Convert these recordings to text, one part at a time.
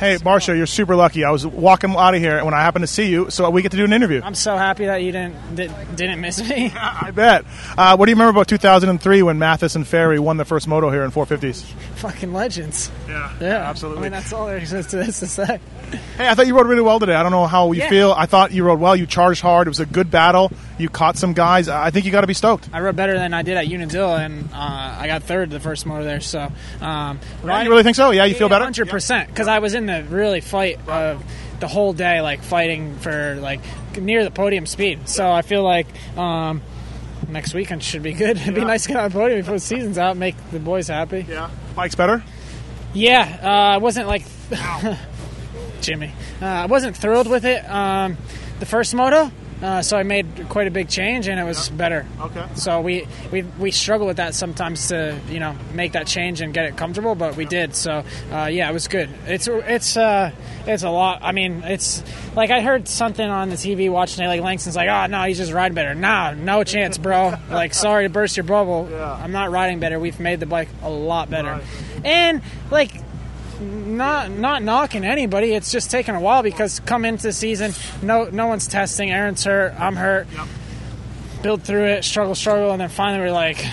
Hey, Barsha, you're super lucky. I was walking out of here, and when I happened to see you, so we get to do an interview. I'm so happy that you didn't miss me. I bet. What do you remember about 2003 when Mathis and Ferry won the first moto here in 450s? Fucking legends. Yeah, absolutely. I mean, that's all there is to say. Hey, I thought you rode really well today. I don't know how you feel. I thought you rode well. You charged hard. It was a good battle. You caught some guys. I think you got to be stoked. I rode better than I did at Unadilla, and I got third the first moto there. So, you really think so? Yeah, you feel better? 100%. Because I was in the really fight of the whole day, like fighting for like near the podium speed. So I feel like next weekend should be good. It'd be nice to get on the podium before the season's out, make the boys happy. Yeah, bike's better. Yeah, I wasn't like Jimmy. I wasn't thrilled with it the first moto. So I made quite a big change, and it was better. Okay. So we struggle with that sometimes to make that change and get it comfortable, but we did. So it was good. It's a lot. I mean, it's like I heard something on the TV watching it. Like Langston's like, oh no, he's just riding better. Nah, no chance, bro. Like, sorry to burst your bubble. Yeah. I'm not riding better. We've made the bike a lot better, right. And like. Not knocking anybody. It's just taking a while because come into the season, no one's testing. Aaron's hurt. I'm hurt. Yep. Build through it, struggle, and then finally we're like,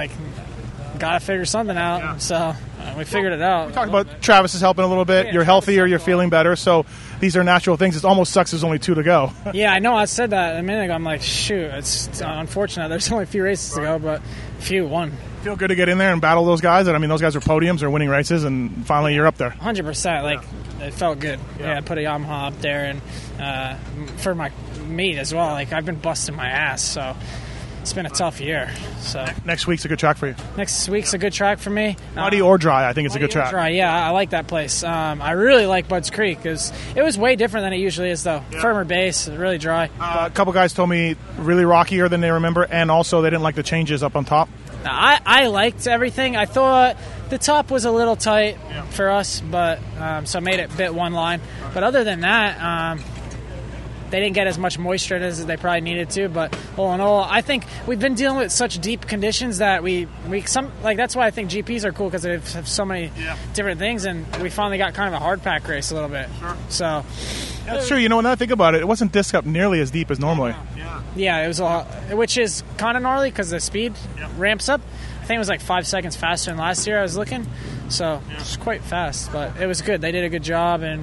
gotta figure something out. Yeah. So we figured it out. We talked about Travis is helping a little bit. You're healthier. You're feeling better. So these are natural things. It almost sucks. There's only 2 to go. Yeah, I know. I said that a minute ago. I'm like, shoot, it's unfortunate. There's only a few races to go, but one. Feel good to get in there and battle those guys. And I mean, those guys are podiums or winning races, and finally you're up there. 100%. Like, it felt good. Yeah, I put a Yamaha up there, and for my meet as well. Like, I've been busting my ass, so it's been a tough year. So next week's a good track for you. Next week's a good track for me. Muddy or dry, I think it's a good track. Dry, yeah, I like that place. I really like Budds Creek because it was way different than it usually is, though. Yeah. Firmer base, really dry. A couple guys told me really rockier than they remember, and also they didn't like the changes up on top. I liked everything. I thought the top was a little tight for us, but so I made it bit one line. But other than that, they didn't get as much moisture as they probably needed to. But all in all, I think we've been dealing with such deep conditions that that's why I think GPs are cool because they have so many different things, and we finally got kind of a hard pack race a little bit. Sure. So that's true. When I think about it, it wasn't disc up nearly as deep as normally. Yeah, it was a lot, which is kind of gnarly because the speed ramps up. I think it was like 5 seconds faster than last year I was looking. So it's quite fast, but it was good. They did a good job, and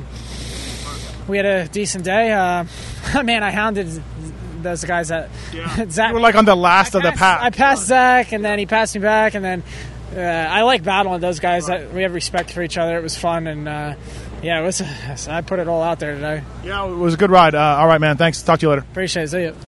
we had a decent day. Man, I hounded those guys that Zach. You were like on the last of the pack. I passed Zach, and then he passed me back, and then I like battling those guys. That we have respect for each other. It was fun, and it was. I put it all out there today. Yeah, it was a good ride. All right, man. Thanks. Talk to you later. Appreciate it. See you.